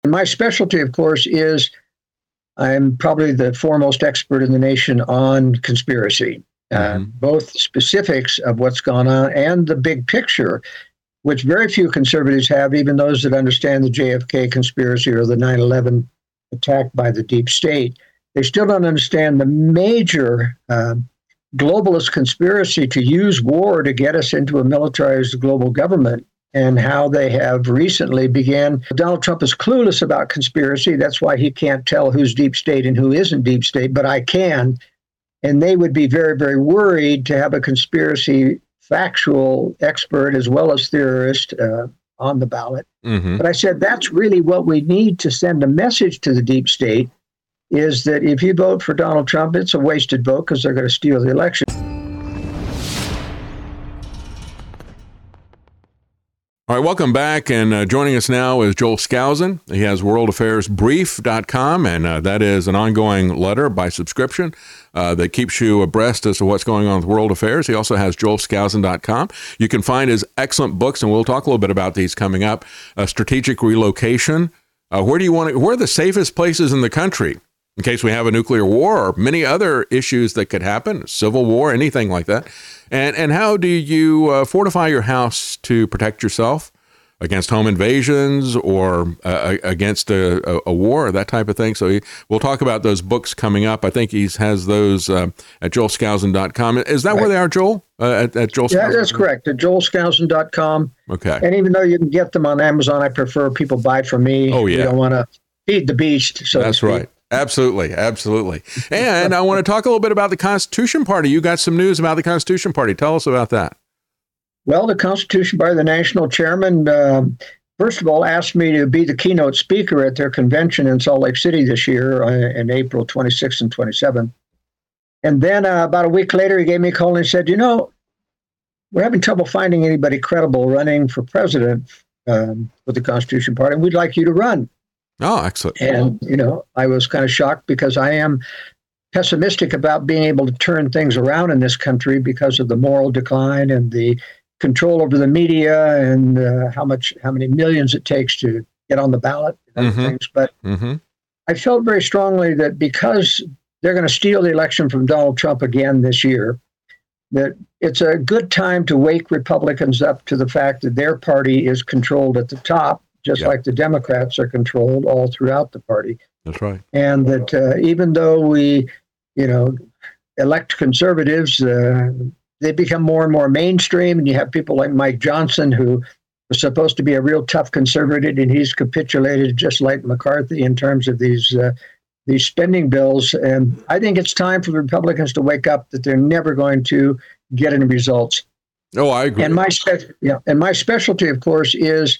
And my specialty, of course, is I'm probably the foremost expert in the nation on conspiracy, both specifics of what's gone on and the big picture, which very few conservatives have, even those that understand the JFK conspiracy or the 9/11 attack by the deep state. They still don't understand the major globalist conspiracy to use war to get us into a militarized global government, and how they have recently began. Donald Trump is clueless about conspiracy. That's why he can't tell who's deep state and who isn't deep state, but I can. And they would be very, very worried to have a conspiracy factual expert as well as theorist on the ballot. But I said, that's really what we need to send a message to the deep state, is that if you vote for Donald Trump, it's a wasted vote because they're going to steal the election. All right, welcome back, and joining us now is Joel Skousen. He has worldaffairsbrief.com, and that is an ongoing letter by subscription that keeps you abreast as to what's going on with world affairs. He also has joelskousen.com. You can find his excellent books, and we'll talk a little bit about these coming up. Strategic Relocation. Where are the safest places in the country in case we have a nuclear war or many other issues that could happen, civil war, anything like that? And how do you fortify your house to protect yourself against home invasions or against a war, that type of thing? So we'll talk about those books coming up. I think he has those at joelskousen.com. Is that where they are, Joel? At joelskousen? Yeah, that's correct, at joelskousen.com. Okay. And even though you can get them on Amazon, I prefer people buy from me. Oh, yeah. You don't want to feed the beast. So that's right. Absolutely. Absolutely. And I want to talk a little bit about the Constitution Party. You got some news about the Constitution Party. Tell us about that. Well, the Constitution Party, the national chairman, first of all, asked me to be the keynote speaker at their convention in Salt Lake City this year in April 26th and 27th. And then about a week later, he gave me a call and he said, we're having trouble finding anybody credible running for president with the Constitution Party, and we'd like you to run. Oh, excellent. And, I was kind of shocked because I am pessimistic about being able to turn things around in this country because of the moral decline and the control over the media and how many millions it takes to get on the ballot and other things. But I felt very strongly that because they're going to steal the election from Donald Trump again this year, that it's a good time to wake Republicans up to the fact that their party is controlled at the top, just like the Democrats are controlled all throughout the party. That's right. And that even though we, elect conservatives, they become more and more mainstream. And you have people like Mike Johnson, who was supposed to be a real tough conservative, and he's capitulated just like McCarthy in terms of these spending bills. And I think it's time for the Republicans to wake up that they're never going to get any results. Oh, I agree. And my specialty, of course, is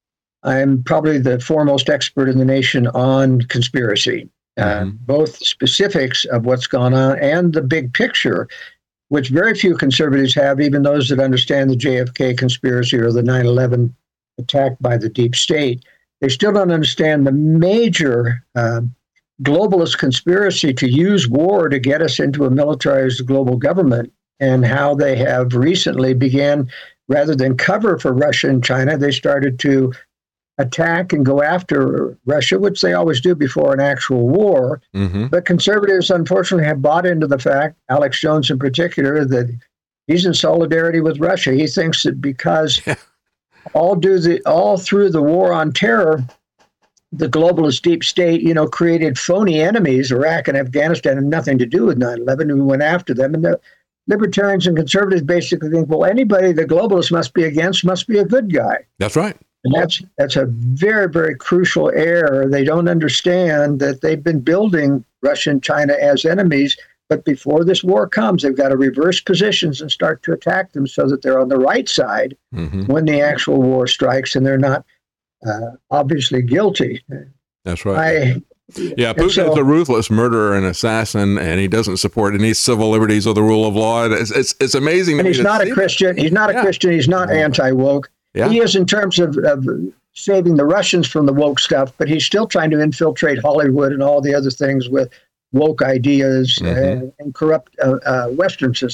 I'm probably the foremost expert in the nation on conspiracy, both specifics of what's gone on and the big picture, which very few conservatives have, even those that understand the JFK conspiracy or the 9/11 attack by the deep state. They still don't understand the major globalist conspiracy to use war to get us into a militarized global government, and how they have recently began, rather than cover for Russia and China, they started to attack and go after Russia, which they always do before an actual war. But conservatives, unfortunately, have bought into the fact, Alex Jones in particular, that he's in solidarity with Russia. He thinks that because all through the war on terror, the globalist deep state, created phony enemies. Iraq and Afghanistan had nothing to do with 9/11, and we went after them. And the libertarians and conservatives basically think, well, anybody the globalists must be against must be a good guy. That's right. And that's a very, very crucial error. They don't understand that they've been building Russia and China as enemies, but before this war comes, they've got to reverse positions and start to attack them so that they're on the right side when the actual war strikes, and they're not obviously guilty. That's right. Putin is a ruthless murderer and assassin, and he doesn't support any civil liberties or the rule of law. It's amazing. And he's not a Christian. He's not a Christian. He's not anti-woke. Yeah. He is in terms of saving the Russians from the woke stuff, but he's still trying to infiltrate Hollywood and all the other things with woke ideas and corrupt Western society.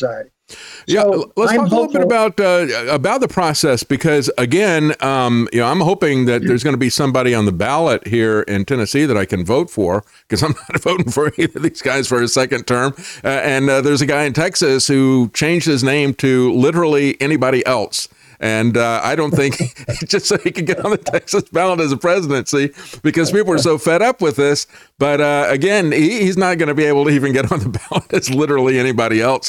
Yeah, So let's I'm talk a little bit about the process, because again, I'm hoping that there's going to be somebody on the ballot here in Tennessee that I can vote for, because I'm not voting for either of these guys for a second term. And there's a guy in Texas who changed his name to literally anybody else. And I don't think just so he could get on the Texas ballot as a presidency, because people are so fed up with this. But again, he's not going to be able to even get on the ballot as literally anybody else.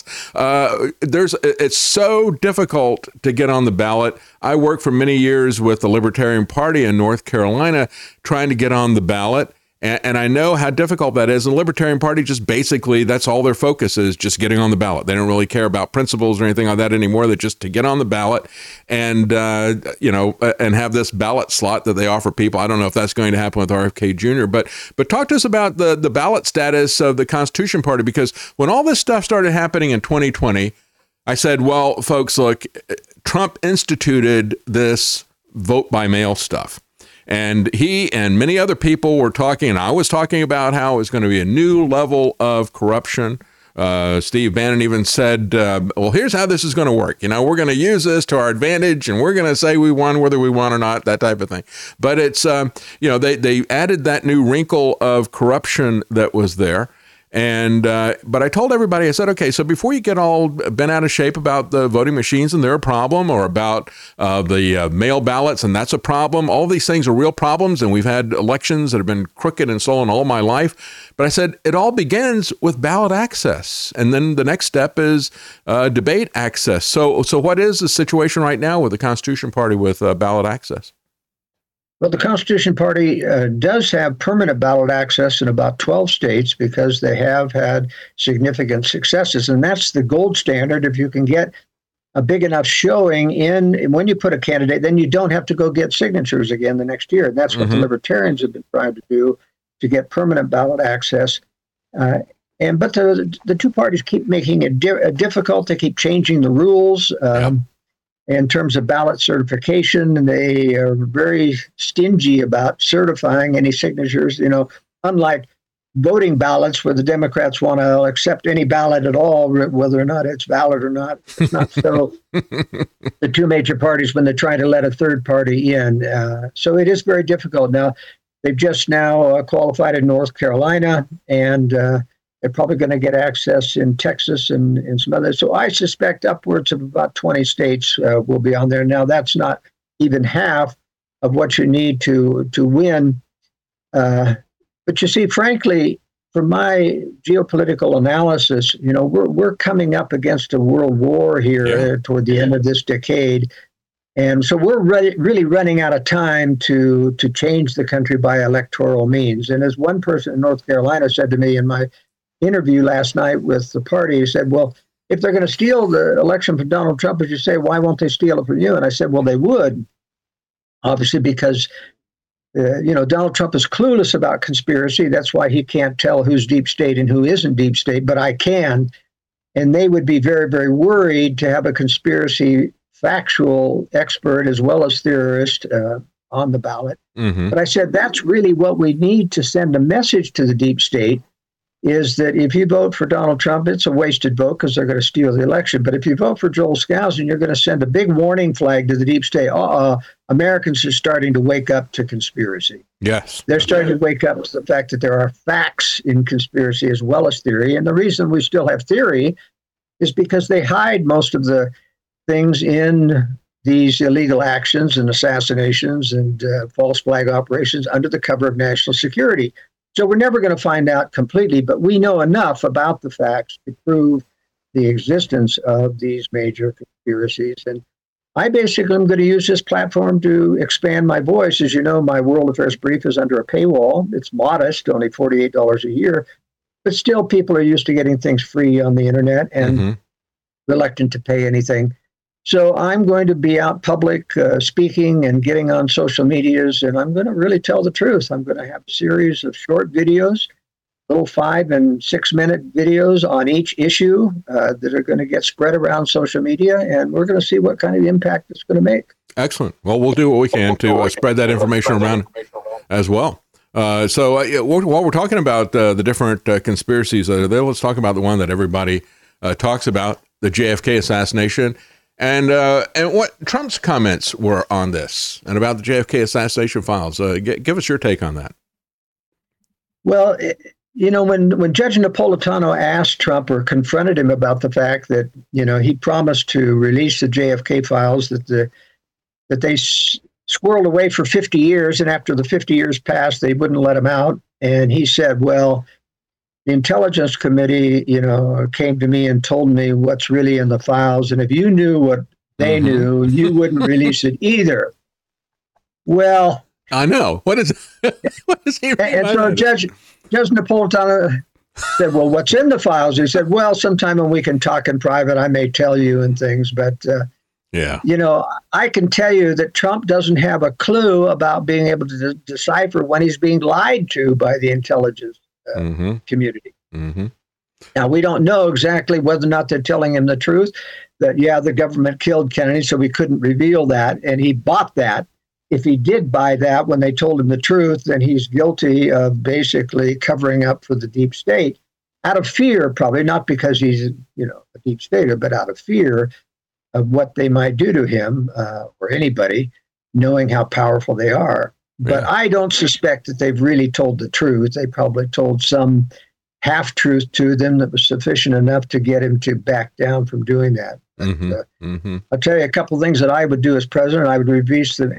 It's so difficult to get on the ballot. I worked for many years with the Libertarian Party in North Carolina trying to get on the ballot. And I know how difficult that is. And the Libertarian Party just basically, that's all their focus is, just getting on the ballot. They don't really care about principles or anything like that anymore. They're just to get on the ballot and, and have this ballot slot that they offer people. I don't know if that's going to happen with RFK Jr., but talk to us about the ballot status of the Constitution Party, because when all this stuff started happening in 2020, I said, well, folks, look, Trump instituted this vote by mail stuff. And he and many other people were talking, and I was talking about how it was going to be a new level of corruption. Steve Bannon even said, well, here's how this is going to work. We're going to use this to our advantage, and we're going to say we won whether we won or not, that type of thing. But it's, they added that new wrinkle of corruption that was there. And but I told everybody, I said, okay, so before you get all bent out of shape about the voting machines and they're a problem, or about the mail ballots and that's a problem, all these things are real problems. And we've had elections that have been crooked and stolen all my life. But I said, it all begins with ballot access. And then the next step is debate access. So what is the situation right now with the Constitution Party with ballot access? Well, the Constitution Party does have permanent ballot access in about 12 states, because they have had significant successes. And that's the gold standard. If you can get a big enough showing when you put a candidate, then you don't have to go get signatures again the next year. And that's what the Libertarians have been trying to do, to get permanent ballot access. But the two parties keep making it difficult. They keep changing the rules. In terms of ballot certification, they are very stingy about certifying any signatures, unlike voting ballots, where the Democrats want to accept any ballot at all, whether or not it's valid or not. It's not so. The two major parties, when they're trying to let a third party in. So it is very difficult. Now, they've just now qualified in North Carolina, and they're probably going to get access in Texas and some others. So I suspect upwards of about 20 states will be on there. Now, that's not even half of what you need to win. But you see, frankly, from my geopolitical analysis, we're coming up against a world war here toward the end of this decade. And so we're really running out of time to change the country by electoral means. And as one person in North Carolina said to me in my interview last night with the party, he said, well, if they're going to steal the election from Donald Trump, as you say, why won't they steal it from you? And I said, well, they would, obviously, because, Donald Trump is clueless about conspiracy. That's why he can't tell who's deep state and who isn't deep state, but I can. And they would be very, very worried to have a conspiracy factual expert as well as theorist on the ballot. But I said, that's really what we need to send a message to the deep state, is that if you vote for Donald Trump, it's a wasted vote because they're going to steal the election. But if you vote for Joel Skousen, you're going to send a big warning flag to the deep state. Americans are starting to wake up to conspiracy. Yes. They're starting to wake up to the fact that there are facts in conspiracy as well as theory. And the reason we still have theory is because they hide most of the things in these illegal actions and assassinations and false flag operations under the cover of national security. So we're never going to find out completely, but we know enough about the facts to prove the existence of these major conspiracies. And I basically am going to use this platform to expand my voice. As you know, my World Affairs Brief is under a paywall. It's modest, only $48 a year, but still people are used to getting things free on the internet and reluctant to pay anything. So I'm going to be out public speaking and getting on social medias, and I'm going to really tell the truth. I'm going to have a series of short videos, little 5 and 6 minute videos on each issue that are going to get spread around social media, and we're going to see what kind of impact it's going to make. Excellent. Well, we'll do what we can to spread that information around as well. So while we're talking about the different conspiracies that are there, let's talk about the one that everybody talks about, the JFK assassination, and what Trump's comments were on this and about the JFK assassination files. Give us your take on that. Well, when Judge Napolitano asked Trump or confronted him about the fact that, he promised to release the JFK files that they squirreled away for 50 years, and after the 50 years passed, they wouldn't let him out. And he said, well, the Intelligence Committee, came to me and told me what's really in the files, and if you knew what they knew, you wouldn't release it either. Well, I know. What is he? And so Judge Napolitano said, well, what's in the files? He said, well, sometime when we can talk in private, I may tell you and things. But, yeah, I can tell you that Trump doesn't have a clue about being able to decipher when he's being lied to by the intelligence community. Now, we don't know exactly whether or not they're telling him the truth, that, the government killed Kennedy, so we couldn't reveal that. And he bought that. If he did buy that when they told him the truth, then he's guilty of basically covering up for the deep state out of fear, probably not because he's, a deep stater, but out of fear of what they might do to him or anybody, knowing how powerful they are. But I don't suspect that they've really told the truth. They probably told some half-truth to them that was sufficient enough to get him to back down from doing that. I'll tell you a couple of things that I would do as president. I would release the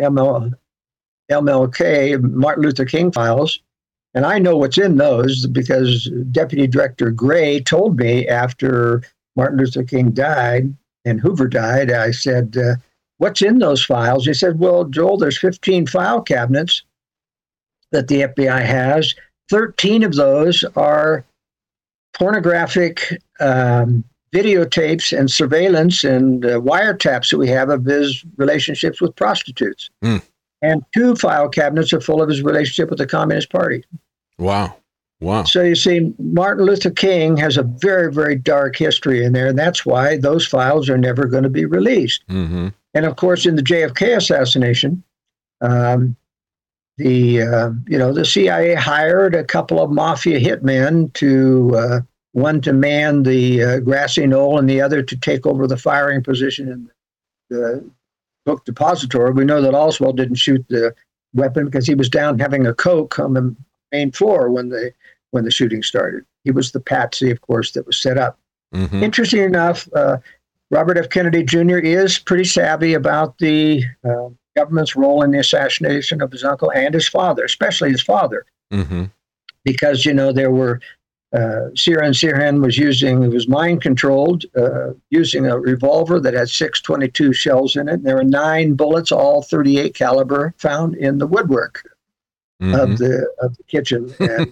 MLK, Martin Luther King files. And I know what's in those because Deputy Director Gray told me after Martin Luther King died and Hoover died, I said, what's in those files? He said, well, Joel, there's 15 file cabinets that the FBI has. 13 of those are pornographic videotapes and surveillance and wiretaps that we have of his relationships with prostitutes. And 2 file cabinets are full of his relationship with the Communist Party. Wow. So you see, Martin Luther King has a very, very dark history in there, and that's why those files are never going to be released. And of course, in the JFK assassination, the CIA hired a couple of mafia hitmen to one to man the grassy knoll and the other to take over the firing position in the book depository. We know that Oswald didn't shoot the weapon because he was down having a Coke on the main floor when the shooting started. He was the patsy, of course, that was set up. Interesting enough, Robert F. Kennedy Jr. is pretty savvy about the government's role in the assassination of his uncle and his father, especially his father, because, there were Sirhan Sirhan was mind controlled, using a revolver that had 6.22 shells in it. And there were 9 bullets, all 38 caliber, found in the woodwork of the kitchen.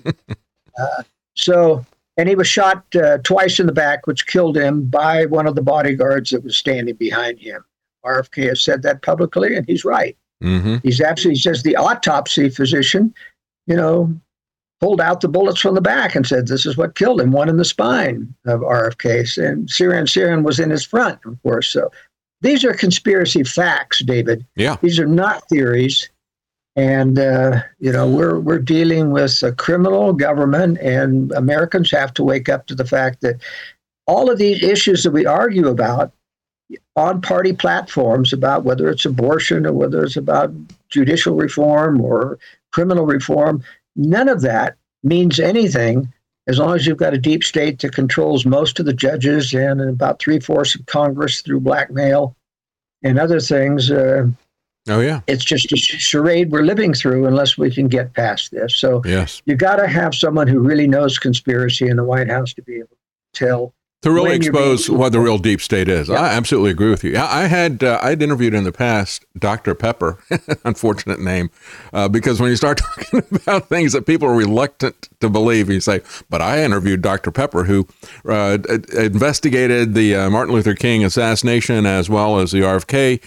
And and he was shot twice in the back, which killed him by one of the bodyguards that was standing behind him. RFK has said that publicly, and he's right. He says the autopsy physician, pulled out the bullets from the back and said, this is what killed him, one in the spine of RFK. And Sirhan was in his front, of course. So these are conspiracy facts, David. Yeah. These are not theories. And, we're dealing with a criminal government, and Americans have to wake up to the fact that all of these issues that we argue about on party platforms, about whether it's abortion or whether it's about judicial reform or criminal reform, none of that means anything as long as you've got a deep state that controls most of the judges and about 3/4 of Congress through blackmail and other things. It's just a charade we're living through unless we can get past this. So you got to have someone who really knows conspiracy in the White House to be able to tell. To really expose what the real deep state is. I absolutely agree with you. I'd interviewed in the past Dr. Pepper, unfortunate name, because when you start talking about things that people are reluctant to believe, you say, but I interviewed Dr. Pepper, who investigated the Martin Luther King assassination as well as the RFK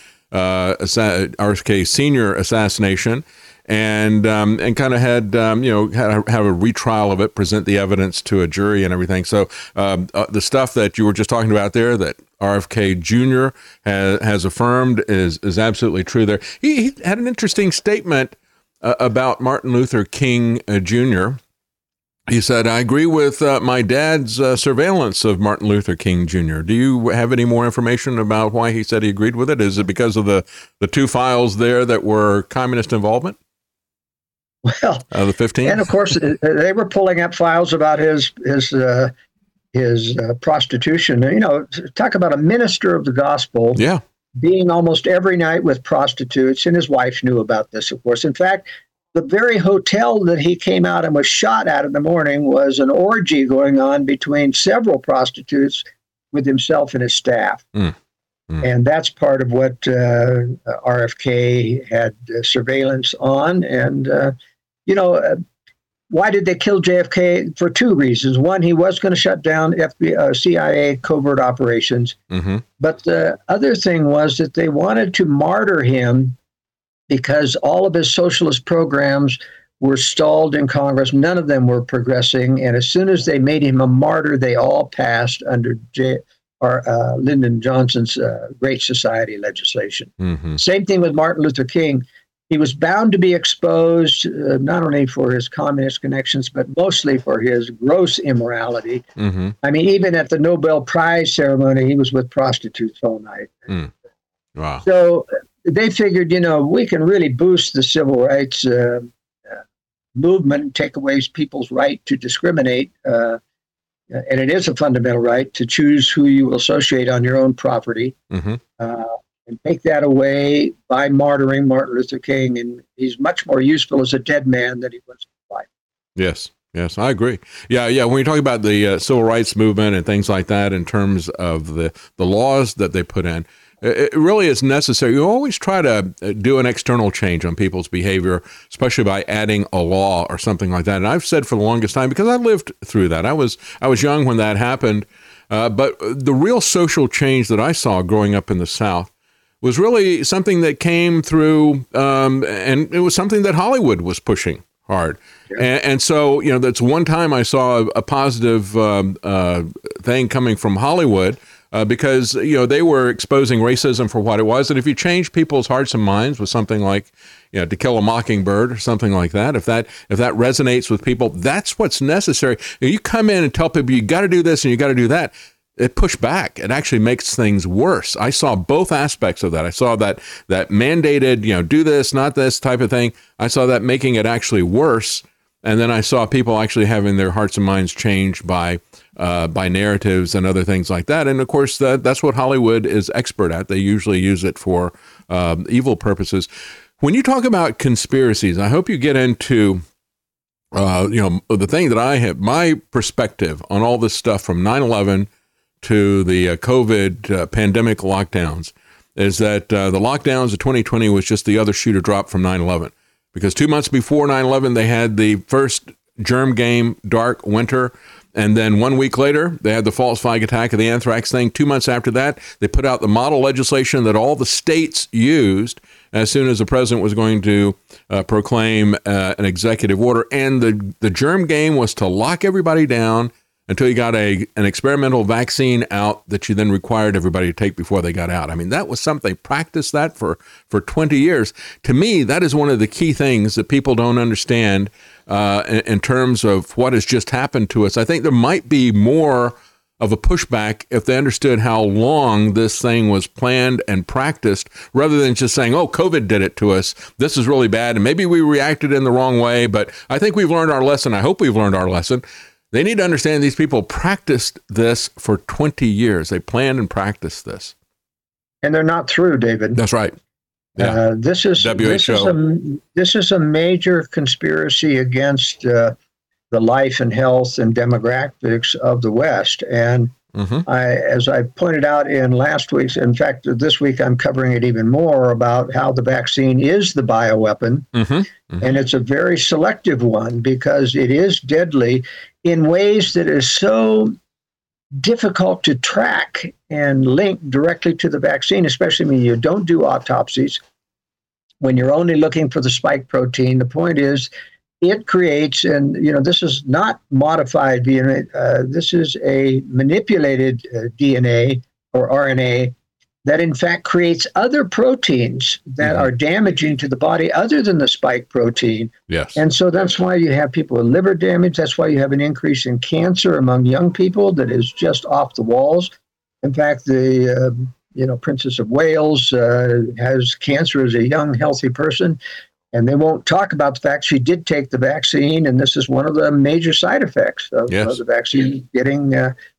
Sr. assassination, and kind of had have a retrial of it, present the evidence to a jury and everything. So the stuff that you were just talking about there, that RFK Jr. has affirmed is absolutely true. There, he had an interesting statement about Martin Luther King Jr. He said, I agree with my dad's surveillance of Martin Luther King Jr. Do you have any more information about why he said he agreed with it? Is it because of the two files there that were communist involvement? Well, the 15? And of course, they were pulling up files about his prostitution. You know, talk about a minister of the gospel. Yeah. Being almost every night with prostitutes, and his wife knew about this, of course. In fact, the very hotel that he came out and was shot at in the morning was an orgy going on between several prostitutes with himself and his staff. And that's part of what RFK had surveillance on. And, why did they kill JFK? For two reasons. One, he was going to shut down CIA covert operations. But the other thing was that they wanted to martyr him because all of his socialist programs were stalled in Congress. None of them were progressing. And as soon as they made him a martyr, they all passed under Lyndon Johnson's Great Society legislation. Same thing with Martin Luther King. He was bound to be exposed, not only for his communist connections, but mostly for his gross immorality. I mean, even at the Nobel Prize ceremony, he was with prostitutes all night. Wow. So they figured, we can really boost the civil rights movement and take away people's right to discriminate. And it is a fundamental right to choose who you will associate on your own property. And take that away by martyring Martin Luther King. And he's much more useful as a dead man than he was alive. Yes, I agree. Yeah. When you talk about the civil rights movement and things like that in terms of the laws that they put in, it really is necessary. You always try to do an external change on people's behavior, especially by adding a law or something like that. And I've said for the longest time, because I lived through that. I was young when that happened. But the real social change that I saw growing up in the South was really something that came through, and it was something that Hollywood was pushing hard. And so, that's one time I saw a positive thing coming from Hollywood because, they were exposing racism for what it was. And if you change people's hearts and minds with something like, To Kill a Mockingbird or something like that, if that resonates with people, that's what's necessary. You come in and tell people you got to do this and you got to do that. It pushed back. It actually makes things worse. I saw both aspects of that. I saw that mandated, do this, not this type of thing. I saw that making it actually worse. And then I saw people actually having their hearts and minds changed by narratives and other things like that. And of course, that's what Hollywood is expert at. They usually use it for evil purposes. When you talk about conspiracies, I hope you get into the thing that I have, my perspective on all this stuff from 9/11 to the COVID pandemic lockdowns is that the lockdowns of 2020 was just the other shoe to drop from 9/11. Because 2 months before 9/11, they had the first germ game, dark winter. And then 1 week later, they had the false flag attack of the anthrax thing. 2 months after that, they put out the model legislation that all the states used as soon as the president was going to proclaim an executive order. And the germ game was to lock everybody down until you got an experimental vaccine out that you then required everybody to take before they got out. I mean, that was something, practiced that for 20 years. To me, that is one of the key things that people don't understand in terms of what has just happened to us. I think there might be more of a pushback if they understood how long this thing was planned and practiced, rather than just saying, oh, COVID did it to us. This is really bad. And maybe we reacted in the wrong way, but I think we've learned our lesson. I hope we've learned our lesson. They need to understand these people practiced this for 20 years. They planned and practiced this. And they're not through, David. That's right. Yeah. This is a major conspiracy against the life and health and demographics of the West. And as I pointed out in this week I'm covering it even more about how the vaccine is the bioweapon. And it's a very selective one because it is deadly in ways that is so difficult to track and link directly to the vaccine, especially when you don't do autopsies, when you're only looking for the spike protein. The point is, it creates, and this is not modified DNA. This is a manipulated DNA or RNA that in fact creates other proteins that are damaging to the body other than the spike protein. Yes. And so that's why you have people with liver damage. That's why you have an increase in cancer among young people that is just off the walls. In fact, the Princess of Wales has cancer as a young, healthy person. And they won't talk about the fact she did take the vaccine, and this is one of the major side effects of the vaccine, getting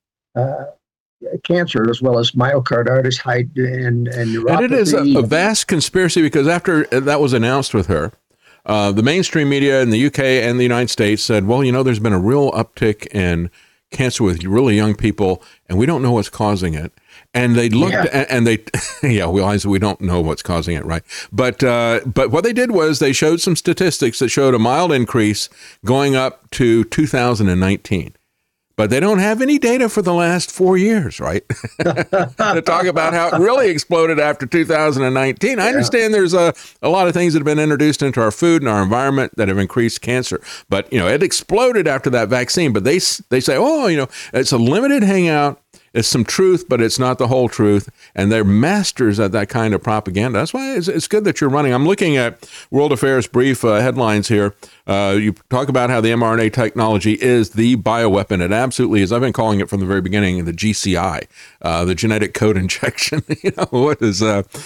cancer, as well as myocarditis, and neuropathy. And it is a vast conspiracy, because after that was announced with her, the mainstream media in the UK and the United States said, well, there's been a real uptick in cancer with really young people, and we don't know what's causing it. And they looked and they realized we don't know what's causing it, right? But what they did was they showed some statistics that showed a mild increase going up to 2019. But they don't have any data for the last 4 years, right? To talk about how it really exploded after 2019. I understand there's a lot of things that have been introduced into our food and our environment that have increased cancer. But, it exploded after that vaccine. But they say, it's a limited hangout. It's some truth, but it's not the whole truth. And they're masters at that kind of propaganda. That's why it's good that you're running. I'm looking at World Affairs Brief headlines here. You talk about how the mRNA technology is the bioweapon. It absolutely is. I've been calling it from the very beginning, the GCI, the genetic code injection. What is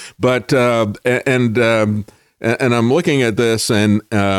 and I'm looking at this, and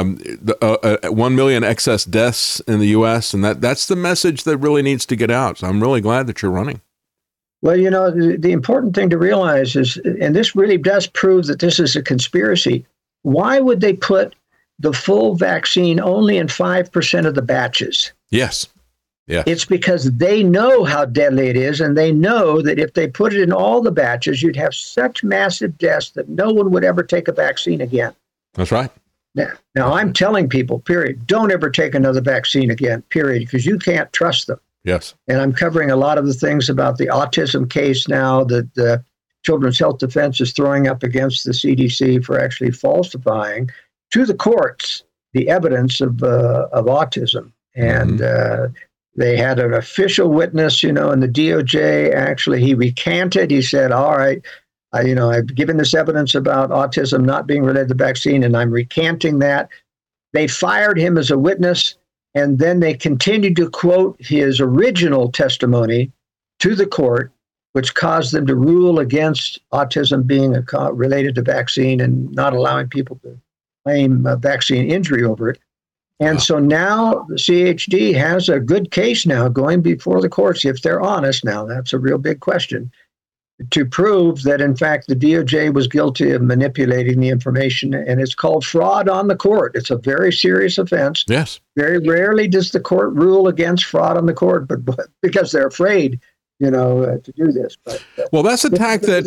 1 million excess deaths in the U.S., and that's the message that really needs to get out. So I'm really glad that you're running. Well, the important thing to realize is, and this really does prove that this is a conspiracy, why would they put the full vaccine only in 5% of the batches? Yes. Yeah. It's because they know how deadly it is, and they know that if they put it in all the batches, you'd have such massive deaths that no one would ever take a vaccine again. That's right. Now I'm telling people, period, don't ever take another vaccine again, period, because you can't trust them. Yes. And I'm covering a lot of the things about the autism case now that the Children's Health Defense is throwing up against the CDC for actually falsifying to the courts the evidence of autism. And they had an official witness, and the DOJ, actually, he recanted. He said, all right, I've given this evidence about autism not being related to the vaccine, and I'm recanting that. They fired him as a witness, and then they continued to quote his original testimony to the court, which caused them to rule against autism being related to vaccine and not allowing people to claim vaccine injury over it. And so now the CHD has a good case now going before the courts, if they're honest. Now, that's a real big question, to prove that, in fact, the DOJ was guilty of manipulating the information. And it's called fraud on the court. It's a very serious offense. Yes. Very rarely does the court rule against fraud on the court, but because they're afraid, to do this. Well, that's the tack that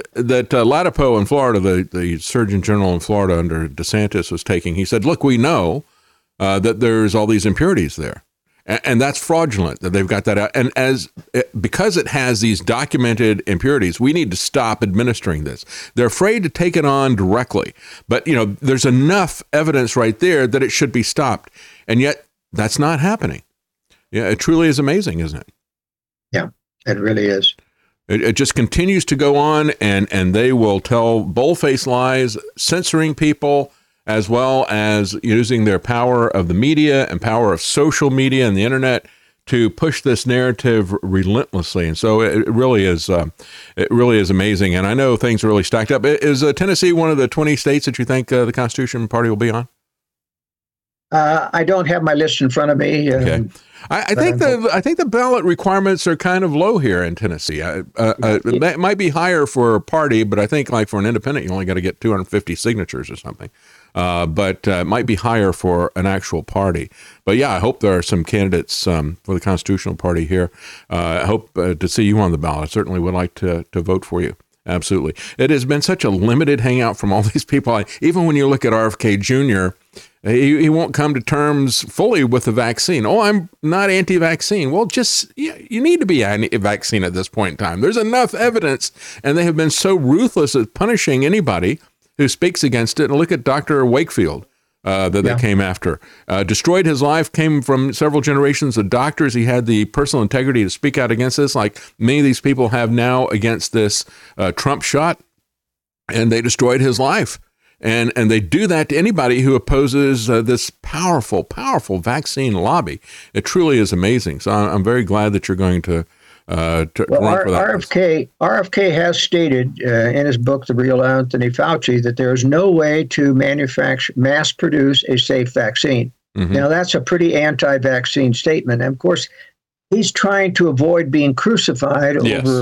Latipo in Florida, the Surgeon General in Florida under DeSantis, was taking. He said, look, we know that there's all these impurities there. And that's fraudulent that they've got that out. And because it has these documented impurities, we need to stop administering this. They're afraid to take it on directly. But, there's enough evidence right there that it should be stopped. And yet that's not happening. Yeah, it truly is amazing, isn't it? Yeah, it really is. It just continues to go on, and they will tell bold-faced lies, censoring people, as well as using their power of the media and power of social media and the internet to push this narrative relentlessly. And so it really is amazing. And I know things are really stacked up. Is Tennessee one of the 20 states that you think the Constitution Party will be on? I don't have my list in front of me. Okay. I think the ballot requirements are kind of low here in Tennessee. It might be higher for a party, but I think like for an independent, you only got to get 250 signatures or something. But it might be higher for an actual party. But yeah, I hope there are some candidates for the Constitutional Party here. I hope to see you on the ballot. I certainly would like to vote for you. Absolutely. It has been such a limited hangout from all these people. Even when you look at RFK Jr., he won't come to terms fully with the vaccine. Oh, I'm not anti-vaccine. Well, you need to be anti-vaccine at this point in time. There's enough evidence, and they have been so ruthless at punishing anybody who speaks against it. And look at Dr. Wakefield, that they came after. Destroyed his life, came from several generations of doctors. He had the personal integrity to speak out against this, like many of these people have now against this Trump shot, and they destroyed his life. And they do that to anybody who opposes this powerful, powerful vaccine lobby. It truly is amazing. So I'm very glad that you're going to run for that. RFK has stated in his book, The Real Anthony Fauci, that there is no way to mass produce a safe vaccine. Mm-hmm. Now, that's a pretty anti-vaccine statement. And of course, he's trying to avoid being crucified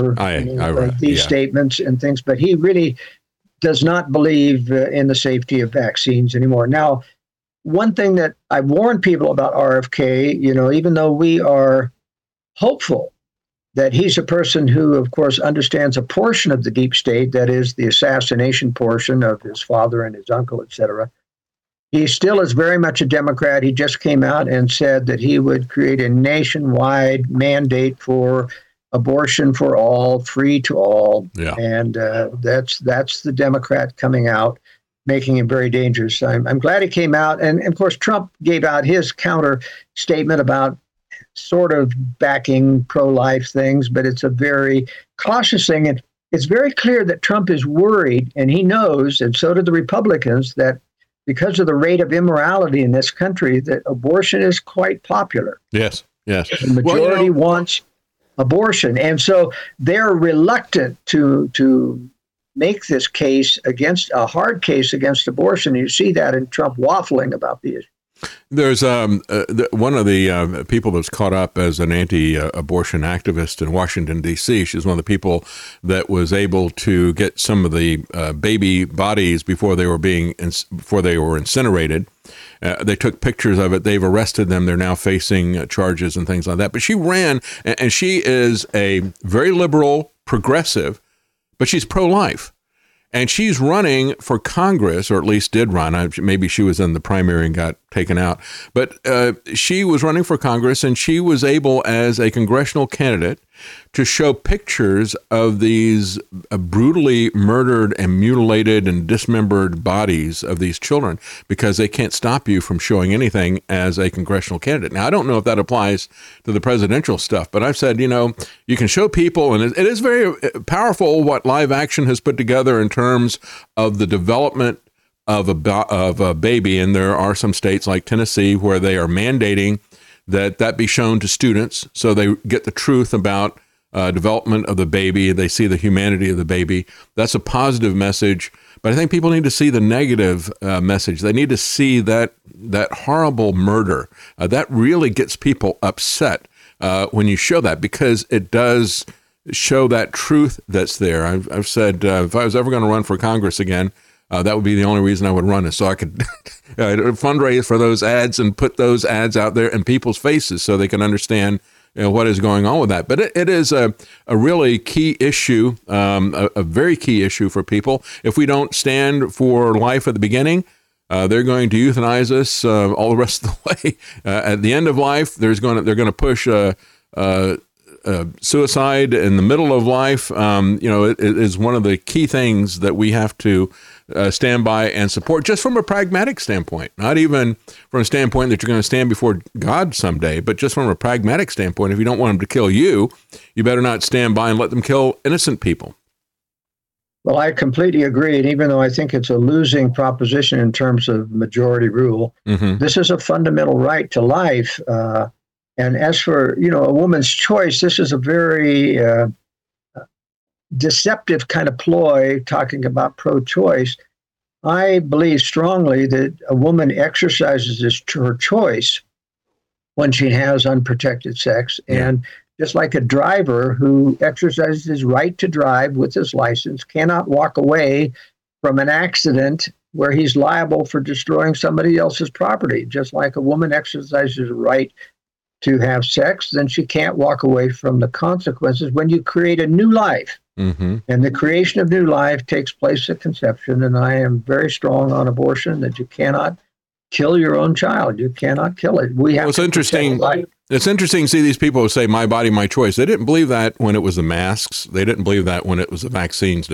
over these statements and things, but he really does not believe in the safety of vaccines anymore. Now, one thing that I warn people about RFK, even though we are hopeful that he's a person who, of course, understands a portion of the deep state, that is the assassination portion of his father and his uncle, et cetera, he still is very much a Democrat. He just came out and said that he would create a nationwide mandate for abortion for all, free to all. Yeah. And that's the Democrat coming out, making him very dangerous. I'm glad he came out. And of course, Trump gave out his counter statement about sort of backing pro-life things, but it's a very cautious thing. And it's very clear that Trump is worried, and he knows, and so do the Republicans, that because of the rate of immorality in this country, that abortion is quite popular. Yes. The majority wants abortion. And so they're reluctant to make this case against a hard case against abortion. You see that in Trump waffling about the issue. There's one of the people that's caught up as an anti-abortion activist in Washington, D.C. She's one of the people that was able to get some of the baby bodies before they were incinerated. They took pictures of it. They've arrested them. They're now facing charges and things like that. But she ran, and she is a very liberal, progressive, but she's pro-life. And she's running for Congress, or at least did run. Maybe she was in the primary and got taken out. But she was running for Congress, and she was able, as a congressional candidate, to show pictures of these brutally murdered and mutilated and dismembered bodies of these children, because they can't stop you from showing anything as a congressional candidate. Now, I don't know if that applies to the presidential stuff, but I've said, you can show people, and it is very powerful what Live Action has put together in terms of the development of a baby. And there are some states like Tennessee where they are mandating that be shown to students, so they get the truth about development of the baby. They see the humanity of the baby. That's a positive message. But I think people need to see the negative message. They need to see that horrible murder. That really gets people upset when you show that, because it does show that truth that's there. I've said if I was ever going to run for Congress again, that would be the only reason I would run, is so I could fundraise for those ads and put those ads out there in people's faces so they can understand what is going on with that. But it is a really key issue, a very key issue for people. If we don't stand for life at the beginning, they're going to euthanize us all the rest of the way. At the end of life, they're going to push suicide in the middle of life. It is one of the key things that we have to stand by and support, just from a pragmatic standpoint, not even from a standpoint that you're going to stand before God someday, but just from a pragmatic standpoint. If you don't want them to kill you, you better not stand by and let them kill innocent people. Well, I completely agree. And even though I think it's a losing proposition in terms of majority rule, this is a fundamental right to life. And as for, a woman's choice, this is a very deceptive kind of ploy, talking about pro-choice. I believe strongly that a woman exercises her choice when she has unprotected sex. Yeah. And just like a driver who exercises his right to drive with his license cannot walk away from an accident where he's liable for destroying somebody else's property. Just like a woman exercises a right to have sex, then she can't walk away from the consequences when you create a new life. And the creation of new life takes place at conception. And I am very strong on abortion, that you cannot kill your own child. You cannot kill it. It's interesting. It's interesting to see these people who say, my body, my choice. They didn't believe that when it was the masks. They didn't believe that when it was the vaccines, did they?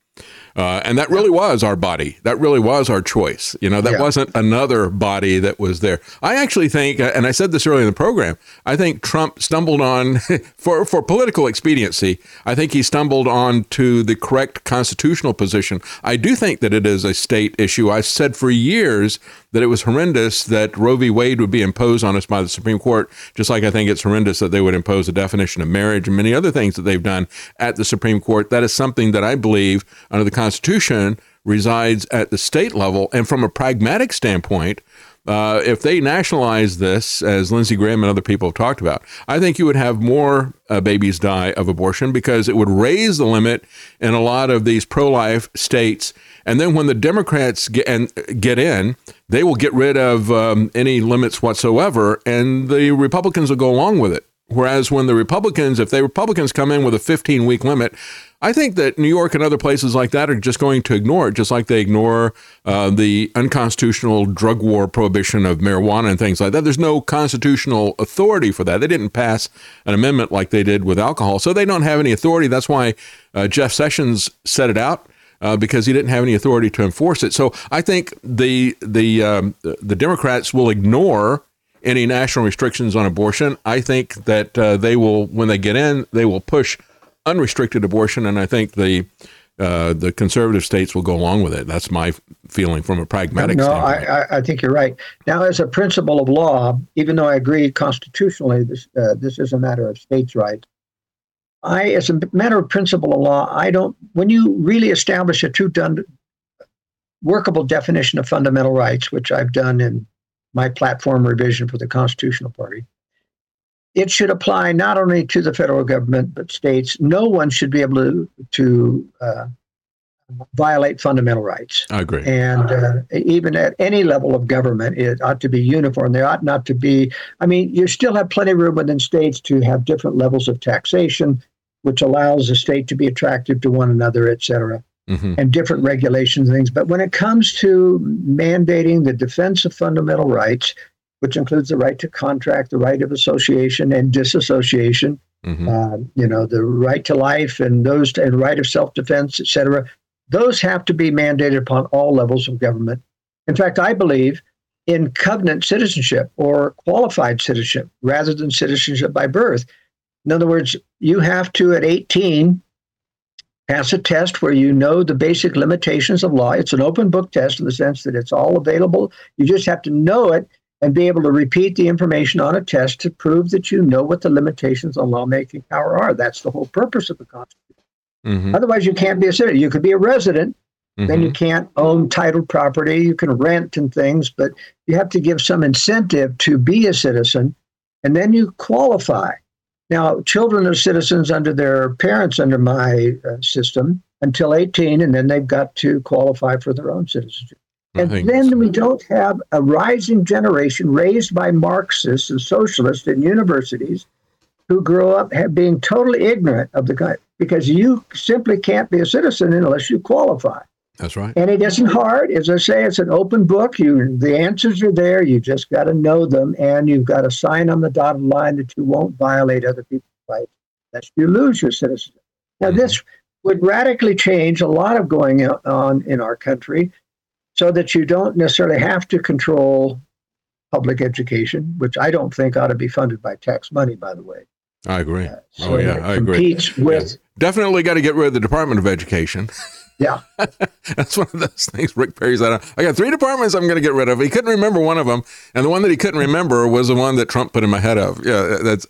And that really was our body. That really was our choice. That wasn't another body that was there. I actually think, and I said this earlier in the program, I think Trump stumbled on, for political expediency, I think he stumbled on to the correct constitutional position. I do think that it is a state issue. I said for years that it was horrendous that Roe v. Wade would be imposed on us by the Supreme Court, just like I think it's horrendous that they would impose a definition of marriage and many other things that they've done at the Supreme Court. That is something that I believe under the Constitution resides at the state level. And from a pragmatic standpoint, if they nationalize this, as Lindsey Graham and other people have talked about, I think you would have more babies die of abortion because it would raise the limit in a lot of these pro-life states. And then when the Democrats get in, they will get rid of any limits whatsoever, and the Republicans will go along with it. Whereas when if Republicans come in with a 15-week limit, I think that New York and other places like that are just going to ignore it, just like they ignore the unconstitutional drug war prohibition of marijuana and things like that. There's no constitutional authority for that. They didn't pass an amendment like they did with alcohol, so they don't have any authority. That's why Jeff Sessions set it out. Because he didn't have any authority to enforce it. So I think the Democrats will ignore any national restrictions on abortion. I think that they will, when they get in, they will push unrestricted abortion, and I think the conservative states will go along with it. That's my feeling from a pragmatic standpoint. No, I think you're right. Now, as a principle of law, even though I agree constitutionally, this is a matter of states' rights. As a matter of principle of law, when you really establish a true workable definition of fundamental rights, which I've done in my platform revision for the Constitutional Party, it should apply not only to the federal government, but states. No one should be able to violate fundamental rights. I agree. And even at any level of government, it ought to be uniform. There ought not to be, you still have plenty of room within states to have different levels of taxation, which allows a state to be attractive to one another, et cetera, and different regulations and things. But when it comes to mandating the defense of fundamental rights, which includes the right to contract, the right of association and disassociation, the right to life and and right of self-defense, et cetera, those have to be mandated upon all levels of government. In fact, I believe in covenant citizenship or qualified citizenship rather than citizenship by birth. In other words, you have to, at 18, pass a test where you know the basic limitations of law. It's an open book test in the sense that it's all available. You just have to know it and be able to repeat the information on a test to prove that you know what the limitations on lawmaking power are. That's the whole purpose of the Constitution. Otherwise, you can't be a citizen. You could be a resident, then you can't own titled property. You can rent and things, but you have to give some incentive to be a citizen, and then you qualify. Now, children are citizens under their parents under my system until 18, and then they've got to qualify for their own citizenship. And then we don't have a rising generation raised by Marxists and socialists in universities who grow up being totally ignorant of the guy, because you simply can't be a citizen unless you qualify. That's right. And it isn't hard. As I say, it's an open book. The answers are there. You just got to know them, and you've got to sign on the dotted line that you won't violate other people's rights, lest you lose your citizenship. Now, this would radically change a lot of going on in our country, so that you don't necessarily have to control public education, which I don't think ought to be funded by tax money, by the way. I agree. I agree. Definitely got to get rid of the Department of Education. Yeah. That's one of those things Rick Perry said. I got 3 departments I'm going to get rid of. He couldn't remember one of them. And the one that he couldn't remember was the one that Trump put in my head of. Yeah, that's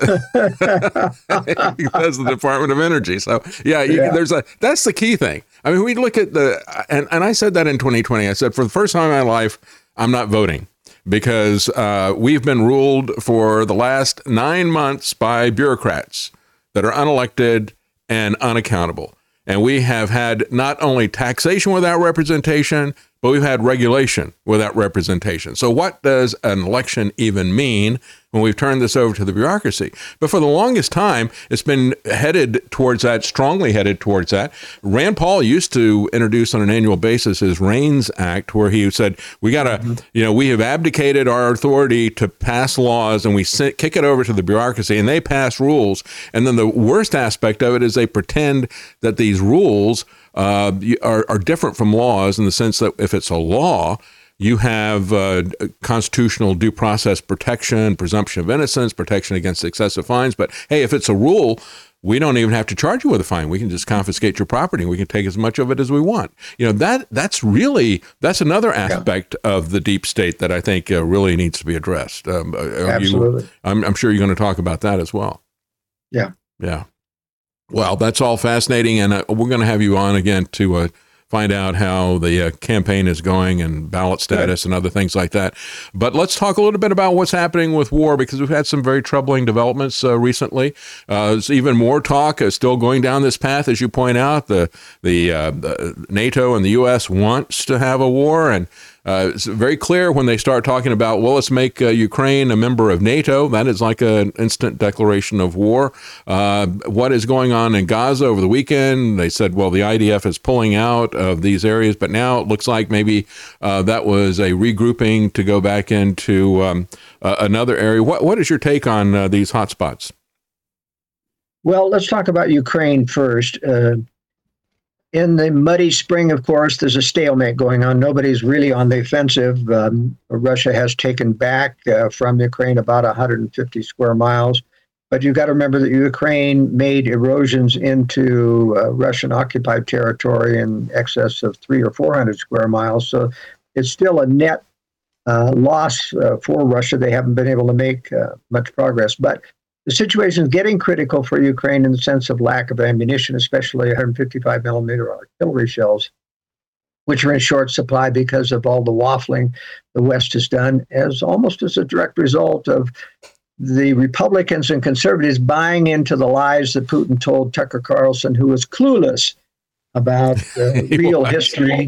the Department of Energy. So, that's the key thing. I mean, we look at and I said that in 2020. I said, for the first time in my life, I'm not voting because we've been ruled for the last 9 months by bureaucrats that are unelected and unaccountable. And we have had not only taxation without representation, but we've had regulation without representation. So what does an election even mean when we've turned this over to the bureaucracy. But for the longest time, it's been headed towards that, strongly headed towards that. Rand Paul used to introduce on an annual basis his REINS Act, where he said, we got to, we have abdicated our authority to pass laws and we kick it over to the bureaucracy and they pass rules. And then the worst aspect of it is they pretend that these rules are different from laws, in the sense that if it's a law, you have constitutional due process protection, presumption of innocence, protection against excessive fines. But hey, if it's a rule, we don't even have to charge you with a fine. We can just confiscate your property. We can take as much of it as we want. That's another aspect of the deep state that I think really needs to be addressed. Absolutely. I'm sure you're going to talk about that as well. Yeah. Yeah. Well, that's all fascinating, and we're going to have you on again to find out how the campaign is going and ballot status and other things like that. But let's talk a little bit about what's happening with war, because we've had some very troubling developments recently. There's even more talk still going down this path, as you point out. The NATO and the U.S. wants to have a war, and it's very clear when they start talking about, well, let's make Ukraine a member of NATO. That is like an instant declaration of war. What is going on in Gaza over the weekend? They said, well, the IDF is pulling out of these areas, but now it looks like maybe that was a regrouping to go back into another area. What is your take on these hotspots? Well, let's talk about Ukraine first. In the muddy spring, of course, there's a stalemate going on. Nobody's really on the offensive. Russia has taken back from Ukraine about 150 square miles. But you've got to remember that Ukraine made erosions into Russian-occupied territory in excess of 300 or 400 square miles. So it's still a net loss for Russia. They haven't been able to make much progress. But the situation is getting critical for Ukraine in the sense of lack of ammunition, especially 155 millimeter artillery shells, which are in short supply because of all the waffling the West has done, almost as a direct result of the Republicans and conservatives buying into the lies that Putin told Tucker Carlson, who was clueless about the real history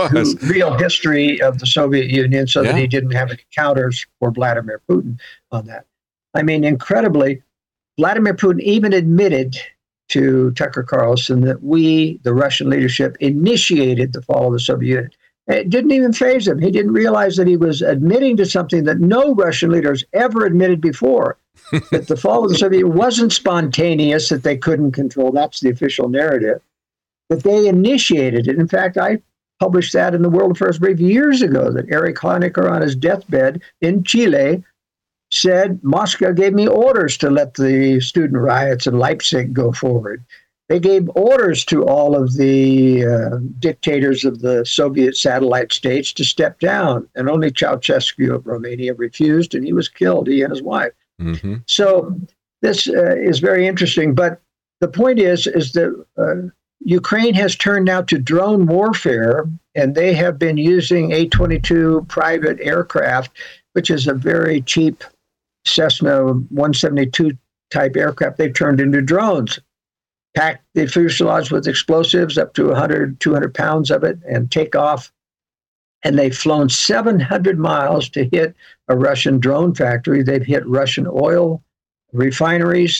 of the Soviet Union, so that he didn't have any counters for Vladimir Putin on that. I mean, incredibly, Vladimir Putin even admitted to Tucker Carlson that we, the Russian leadership, initiated the fall of the Soviet Union. It didn't even faze him. He didn't realize that he was admitting to something that no Russian leaders ever admitted before, that the fall of the Soviet Union wasn't spontaneous, that they couldn't control. That's the official narrative. That they initiated it. In fact, I published that in the World Affairs Brief years ago, that Erich Honecker on his deathbed in Chile said, Moscow gave me orders to let the student riots in Leipzig go forward. They gave orders to all of the dictators of the Soviet satellite states to step down. And only Ceausescu of Romania refused, and he was killed, he and his wife. Mm-hmm. So this is very interesting. But the point is that Ukraine has turned now to drone warfare, and they have been using A-22 private aircraft, which is a very cheap Cessna 172 type aircraft. They've turned into drones, pack the fuselage with explosives, up to 100, 200 pounds of it, and take off. And they've flown 700 miles to hit a Russian drone factory. They've hit Russian oil refineries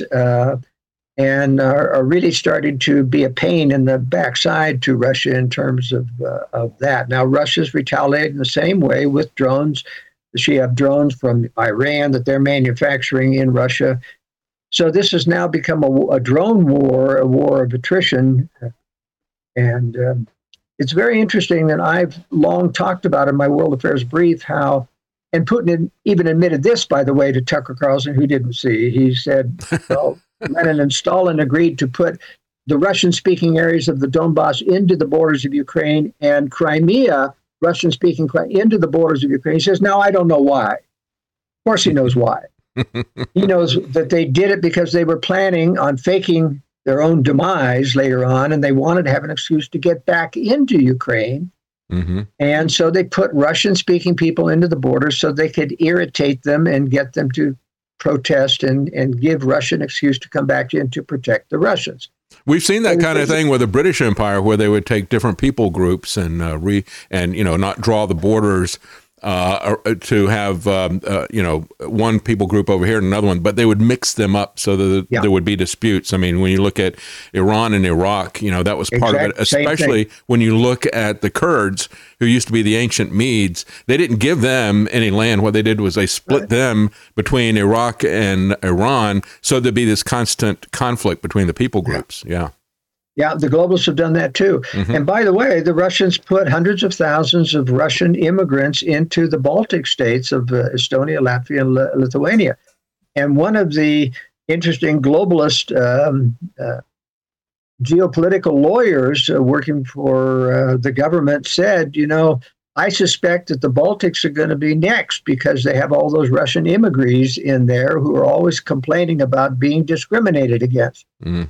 and are really starting to be a pain in the backside to Russia in terms of that. Now, Russia's retaliating the same way with drones. She have drones from Iran that they're manufacturing in Russia. So this has now become a drone war, a war of attrition. And it's very interesting that I've long talked about in my World Affairs Brief how, and Putin even admitted this, by the way, to Tucker Carlson, who didn't see. He said, well, Lenin and Stalin agreed to put the Russian-speaking areas of the Donbass into the borders of Ukraine, and Crimea, Russian-speaking, into the borders of Ukraine. He says, now I don't know why. Of course he knows why. He knows that they did it because they were planning on faking their own demise later on, and they wanted to have an excuse to get back into Ukraine. Mm-hmm. And so they put Russian-speaking people into the borders so they could irritate them and get them to protest and give Russia an excuse to come back in to protect the Russians. We've seen that kind of thing with the British Empire, where they would take different people groups and not draw the borders to have one people group over here and another one, but they would mix them up so that there would be disputes. I mean, when you look at Iran and Iraq, that was part of it, especially when you look at the Kurds, who used to be the ancient Medes. They didn't give them any land. What they did was they split them between Iraq and Iran, so there'd be this constant conflict between the people groups. Yeah, the globalists have done that too. And by the way, the Russians put hundreds of thousands of Russian immigrants into the Baltic states of Estonia, Latvia, and Lithuania. And one of the interesting globalist geopolitical lawyers working for the government said, I suspect that the Baltics are going to be next because they have all those Russian immigrants in there who are always complaining about being discriminated against.